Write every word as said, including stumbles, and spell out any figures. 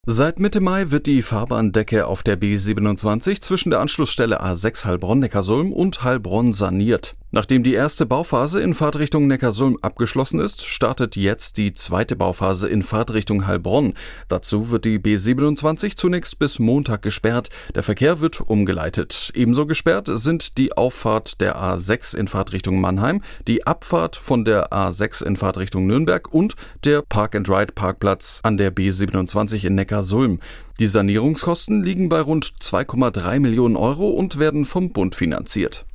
Seit Mitte Mai wird die Fahrbahndecke auf der B siebenundzwanzig zwischen der Anschlussstelle A sechs Heilbronn-Neckarsulm und Heilbronn saniert. Nachdem die erste Bauphase in Fahrtrichtung Neckarsulm abgeschlossen ist, startet jetzt die zweite Bauphase in Fahrtrichtung Heilbronn. Dazu wird die B siebenundzwanzig zunächst bis Montag gesperrt. Der Verkehr wird umgeleitet. Ebenso gesperrt sind die Auffahrt der A sechs in Fahrtrichtung Mannheim, die Abfahrt von der A sechs in Fahrtrichtung Nürnberg und der Park-and-Ride-Parkplatz an der B siebenundzwanzig in Neckarsulm. Die Sanierungskosten liegen bei rund zwei Komma drei Millionen Euro und werden vom Bund finanziert.